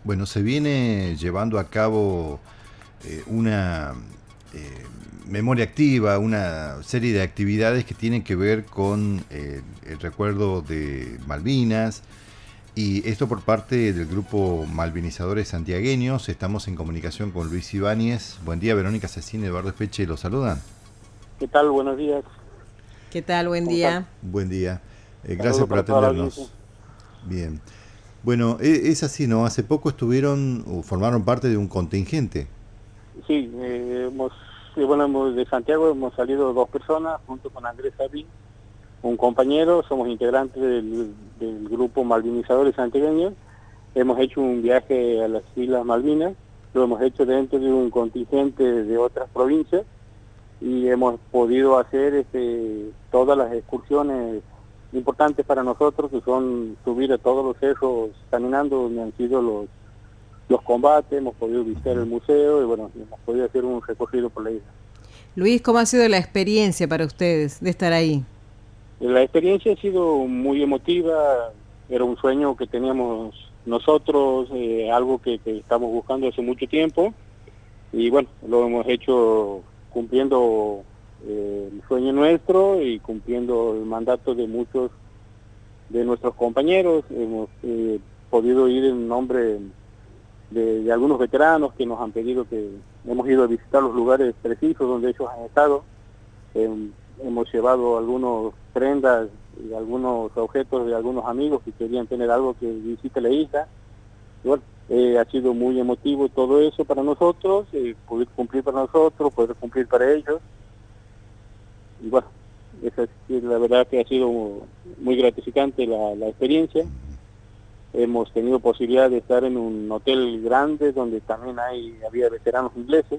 Bueno, se viene llevando a cabo una memoria activa, una serie de actividades que tienen que ver con el recuerdo de Malvinas, y esto por parte del grupo Malvinizadores Santiagueños. Estamos en comunicación con Luis Ibáñez. Buen día, Verónica Cecín y Eduardo Espeche los saludan. ¿Qué tal? Buenos días. ¿Qué tal? Buen ¿Cómo están? día. Buen día. Gracias Saludos por para toda la audiencia. atendernos. Bien. Bueno, es así, ¿no? Hace poco estuvieron o formaron parte de un contingente. Sí, de Santiago hemos salido dos personas junto con Andrés Sabín, un compañero. Somos integrantes del grupo Malvinizadores Santiagueños. Hemos hecho un viaje a las Islas Malvinas, lo hemos hecho dentro de un contingente de otras provincias y hemos podido hacer todas las excursiones importantes para nosotros, que son subir a todos los cerros caminando donde han sido los combates. Hemos podido visitar el museo y bueno, hemos podido hacer un recorrido por la isla. Luis, ¿cómo ha sido la experiencia para ustedes de estar ahí? La experiencia ha sido muy emotiva. Era un sueño que teníamos nosotros, algo que estamos buscando hace mucho tiempo, y bueno, lo hemos hecho cumpliendo el sueño nuestro y cumpliendo el mandato de muchos de nuestros compañeros. Hemos podido ir en nombre de algunos veteranos que nos han pedido que hemos ido a visitar los lugares precisos donde ellos han estado. Hemos llevado algunas prendas y algunos objetos de algunos amigos que querían tener algo que visite la isla. Y bueno, ha sido muy emotivo todo eso para nosotros, poder cumplir para nosotros, poder cumplir para ellos. Y bueno, esa es la verdad que ha sido muy gratificante la experiencia. Hemos tenido posibilidad de estar en un hotel grande donde también había veteranos ingleses,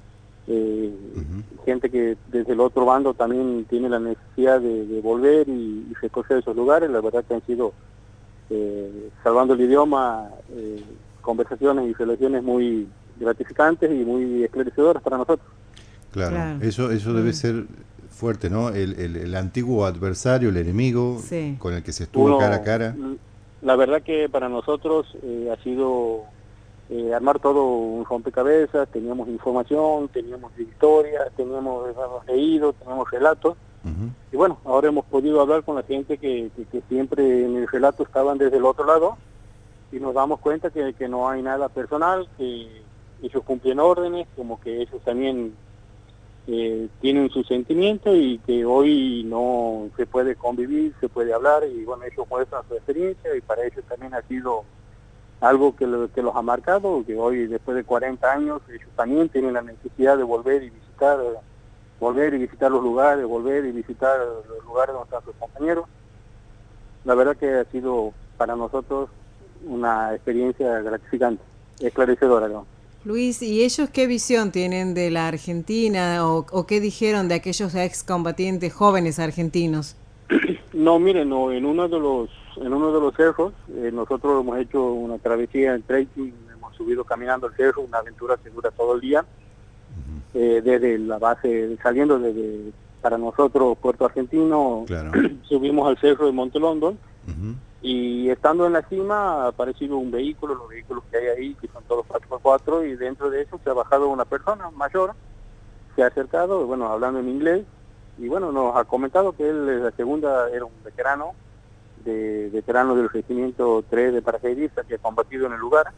gente que desde el otro bando también tiene la necesidad de volver y recorrer esos lugares. La verdad que han sido, salvando el idioma, conversaciones y relaciones muy gratificantes y muy esclarecedoras para nosotros. Claro. Eso debe ser fuerte, ¿no? El antiguo adversario, el enemigo, sí, con el que se estuvo cara a cara. La verdad que para nosotros ha sido armar todo un rompecabezas. Teníamos información, teníamos historias, hemos leído, teníamos relatos. Y bueno, ahora hemos podido hablar con la gente que siempre en el relato estaban desde el otro lado, y nos damos cuenta que no hay nada personal, que ellos cumplen órdenes, como que ellos también tienen sus sentimientos y que hoy no se puede convivir, se puede hablar. Y bueno, ellos muestran su experiencia y para ellos también ha sido algo que los ha marcado, que hoy después de 40 años ellos también tienen la necesidad de volver y visitar los lugares, volver y visitar los lugares donde están sus compañeros. La verdad que ha sido para nosotros una experiencia gratificante, esclarecedora, ¿no? Luis, ¿y ellos qué visión tienen de la Argentina o qué dijeron de aquellos excombatientes jóvenes argentinos? No, miren, no, en uno de los cerros, nosotros hemos hecho una travesía en trekking, hemos subido caminando el cerro, una aventura que dura todo el día, desde la base, saliendo desde, para nosotros, Puerto Argentino. Claro. Subimos al cerro de Monte London, y estando en la cima ha aparecido un vehículo, los vehículos que hay ahí, que son todos 4x4, y dentro de eso se ha bajado una persona mayor, se ha acercado, bueno, hablando en inglés, y bueno, nos ha comentado que él es la segunda, era un veterano del Regimiento 3 de paracaidistas que ha combatido en el lugar.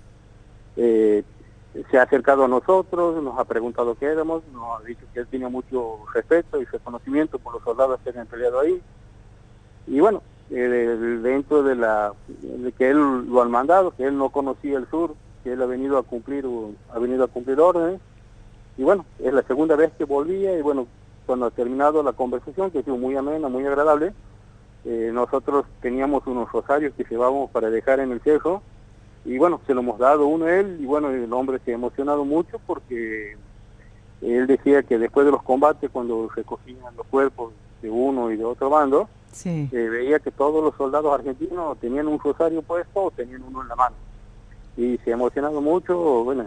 Se ha acercado a nosotros, nos ha preguntado qué éramos, nos ha dicho que él tenía mucho respeto y reconocimiento por los soldados que han peleado ahí. Y bueno, dentro de que él lo han mandado, que él no conocía el sur, que él ha venido a cumplir órdenes. Y bueno, es la segunda vez que volvía. Y bueno, cuando ha terminado la conversación, que ha sido muy amena, muy agradable, nosotros teníamos unos rosarios que llevábamos para dejar en el cerro, y bueno, se lo hemos dado uno a él, y bueno, el hombre se ha emocionado mucho porque él decía que después de los combates, cuando recogían los cuerpos de uno y de otro bando, sí, veía que todos los soldados argentinos tenían un rosario puesto o tenían uno en la mano, y se ha emocionado mucho. Bueno,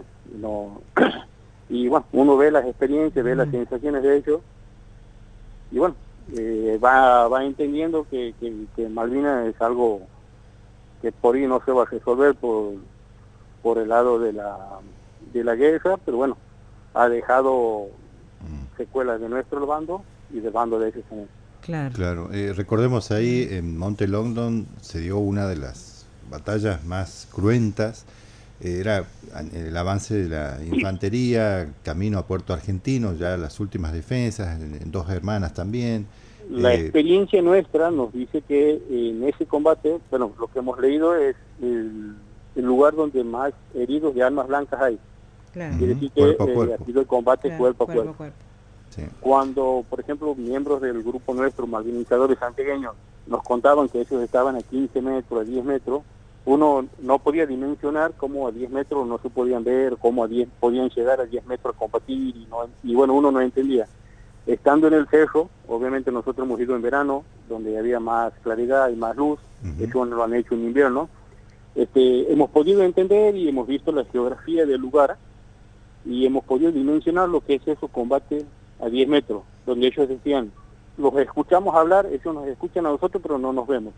y bueno, uno ve las experiencias, ve las sensaciones de ellos, y bueno, va entendiendo que Malvinas es algo que por ahí no se va a resolver por el lado de la guerra, pero bueno, ha dejado secuelas de nuestro bando y del bando de ese señor. Claro. Recordemos ahí, en Monte Longdon se dio una de las batallas más cruentas. Era el avance de la infantería camino a Puerto Argentino, ya las últimas defensas, en Dos Hermanas también. La experiencia nuestra nos dice que en ese combate, bueno, lo que hemos leído es el lugar donde más heridos de armas blancas hay. Claro. Quiere decir que ha sido el combate cuerpo a cuerpo. Sí. Cuando, por ejemplo, miembros del grupo nuestro, malvinizadores santiagueños, nos contaban que ellos estaban a 15 metros, a 10 metros, uno no podía dimensionar cómo a 10 metros no se podían ver, cómo podían llegar a 10 metros a combatir, y bueno, uno no entendía. Estando en el cerro, obviamente nosotros hemos ido en verano, donde había más claridad y más luz, eso no lo han hecho en invierno, hemos podido entender y hemos visto la geografía del lugar, y hemos podido dimensionar lo que es esos combates a 10 metros, donde ellos decían, los escuchamos hablar, ellos nos escuchan a nosotros, pero no nos vemos.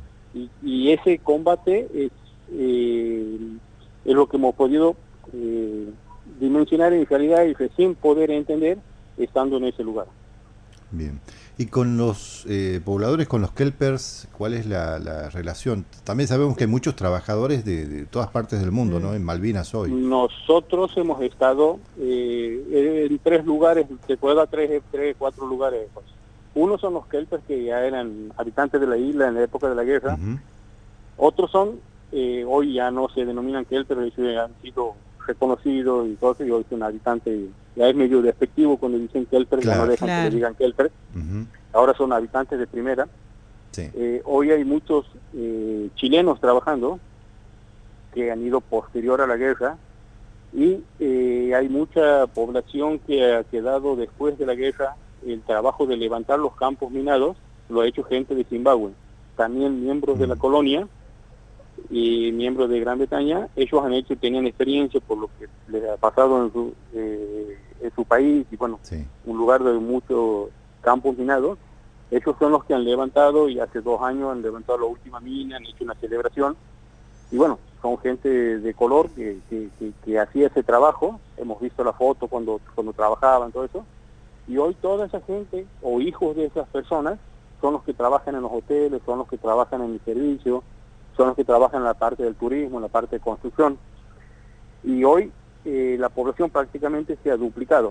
Y ese combate es lo que hemos podido dimensionar en realidad y recién poder entender estando en ese lugar. Bien. Y con los pobladores, con los kelpers, ¿cuál es la relación? También sabemos que hay muchos trabajadores de todas partes del mundo, ¿no? En Malvinas hoy. Nosotros hemos estado en 3 lugares, se puede dar 4 lugares. Pues. Uno son los kelpers que ya eran habitantes de la isla en la época de la guerra. Otros son, hoy ya no se denominan kelpers, ellos ya han sido reconocidos y todo eso, y hoy son habitantes. Ya es medio despectivo cuando dicen kelper, ya no dejan que le digan kelper. Ahora son habitantes de primera. Sí. Hoy hay muchos chilenos trabajando que han ido posterior a la guerra, y hay mucha población que ha quedado después de la guerra. El trabajo de levantar los campos minados lo ha hecho gente de Zimbabue, también miembros de la colonia y miembros de Gran Bretaña. Ellos tenían experiencia por lo que les ha pasado en su país, y bueno, un lugar de muchos campos minados. Ellos son los que han levantado, y hace 2 años han levantado la última mina, han hecho una celebración, y bueno, son gente de color que hacía ese trabajo. Hemos visto la foto cuando trabajaban, todo eso, y hoy toda esa gente, o hijos de esas personas, son los que trabajan en los hoteles, son los que trabajan en el servicio, son los que trabajan en la parte del turismo, en la parte de construcción. Y hoy la población prácticamente se ha duplicado.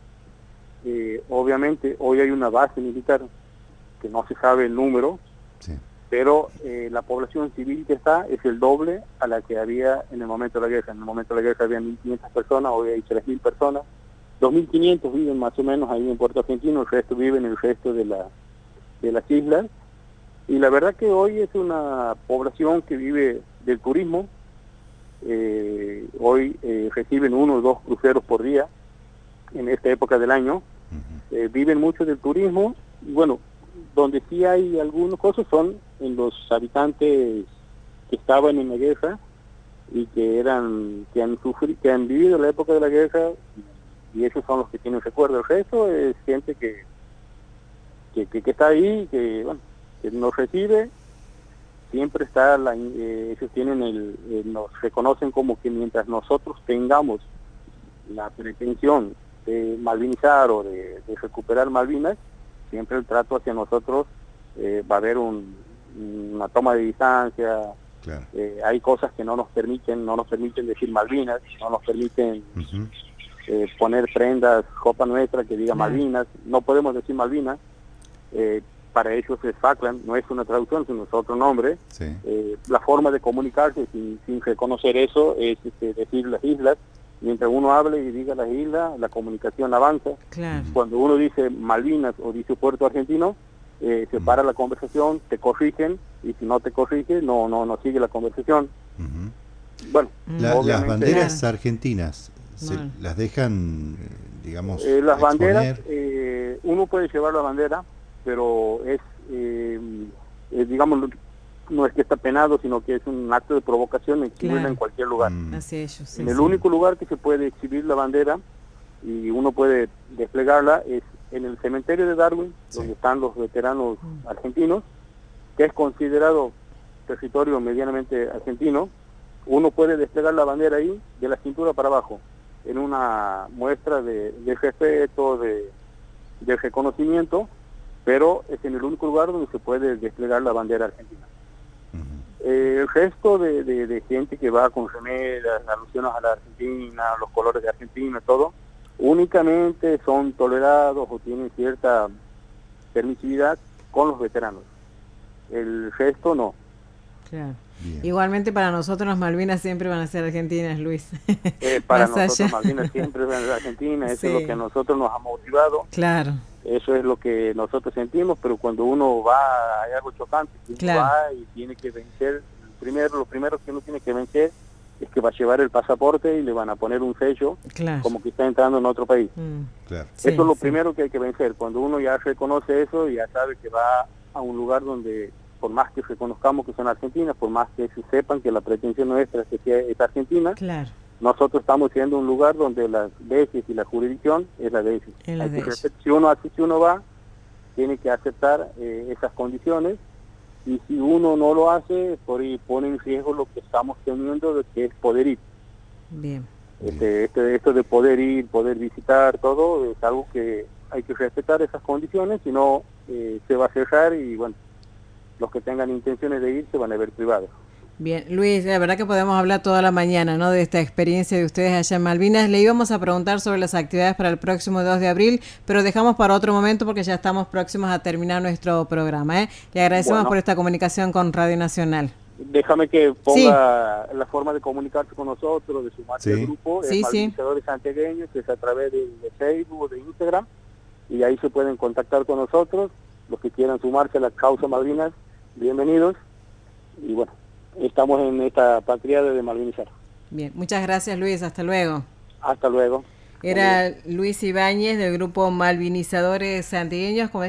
Obviamente hoy hay una base militar que no se sabe el número, pero la población civil que está es el doble a la que había en el momento de la guerra. En el momento de la guerra había 1.500 personas, hoy hay 3.000 personas. 2.500 viven más o menos ahí en Puerto Argentino, el resto viven en el resto de las islas. Y la verdad que hoy es una población que vive del turismo. Hoy reciben 1 o 2 cruceros por día en esta época del año. Viven mucho del turismo, y bueno, donde sí hay algunas cosas son en los habitantes que estaban en la guerra y que han vivido la época de la guerra, y esos son los que tienen recuerdo. El resto es gente que está ahí, que bueno, que nos recibe. Siempre está ellos tienen nos reconocen como que mientras nosotros tengamos la pretensión de malvinizar o de recuperar Malvinas, siempre el trato hacia nosotros va a haber una toma de distancia. Claro. Hay cosas que no nos permiten decir Malvinas, no nos permiten poner prendas, ropa nuestra que diga Malvinas, no podemos decir Malvinas. Para ellos es Falkland, no es una traducción, sino es otro nombre. La forma de comunicarse sin reconocer eso es decir las islas. Mientras uno hable y diga las islas, la comunicación avanza. Cuando uno dice Malvinas o dice Puerto Argentino, se para la conversación, te corrigen, y si no te corrigen, no sigue la conversación. Bueno, las banderas argentinas, ¿las dejan, digamos, las banderas, uno puede llevar la bandera, pero es digamos, no es que está penado, sino que es un acto de provocación exhibirla en cualquier lugar. En el único lugar que se puede exhibir la bandera y uno puede desplegarla es en el cementerio de Darwin, donde están los veteranos argentinos, que es considerado territorio medianamente argentino, uno puede desplegar la bandera ahí de la cintura para abajo, en una muestra de respeto, de reconocimiento, pero es en el único lugar donde se puede desplegar la bandera argentina. El resto de gente que va con remeras, alusiones a la Argentina, los colores de Argentina, todo, únicamente son tolerados o tienen cierta permisividad con los veteranos. El resto no. Claro. Bien. Igualmente para nosotros las Malvinas siempre van a ser argentinas, Luis. Para nosotros Malvinas siempre van a ser argentinas, eso es lo que a nosotros nos ha motivado. Claro. Eso es lo que nosotros sentimos, pero cuando uno va, hay algo chocante, que uno va y tiene que vencer, lo primero que uno tiene que vencer es que va a llevar el pasaporte y le van a poner un sello, como que está entrando en otro país. Eso es lo primero que hay que vencer. Cuando uno ya reconoce eso, ya sabe que va a un lugar donde, por más que reconozcamos que son argentinas, por más que se sepan que la pretensión nuestra es que es argentina, nosotros estamos siendo un lugar donde las leyes y la jurisdicción es la de ellos. Si uno va, tiene que aceptar esas condiciones, y si uno no lo hace, por ahí pone en riesgo lo que estamos teniendo, de que es poder ir. Bien. Esto de poder ir, poder visitar, todo, es algo que hay que respetar esas condiciones, si no se va a cerrar y bueno, los que tengan intenciones de ir se van a ver privados. Bien, Luis, la verdad que podemos hablar toda la mañana, ¿no?, de esta experiencia de ustedes allá en Malvinas. Le íbamos a preguntar sobre las actividades para el próximo 2 de abril, pero dejamos para otro momento porque ya estamos próximos a terminar nuestro programa, ¿eh? Le agradecemos por esta comunicación con Radio Nacional. Déjame que ponga la forma de comunicarse con nosotros, de sumarse al grupo, Malvinizadores Santiagueños, que es a través de Facebook o de Instagram, y ahí se pueden contactar con nosotros. Los que quieran sumarse a la causa Malvinas, bienvenidos, y bueno, estamos en esta patria de malvinizar. Bien, muchas gracias, Luis, hasta luego. Hasta luego. Era Luis Ibáñez del grupo Malvinizadores Santiagueños.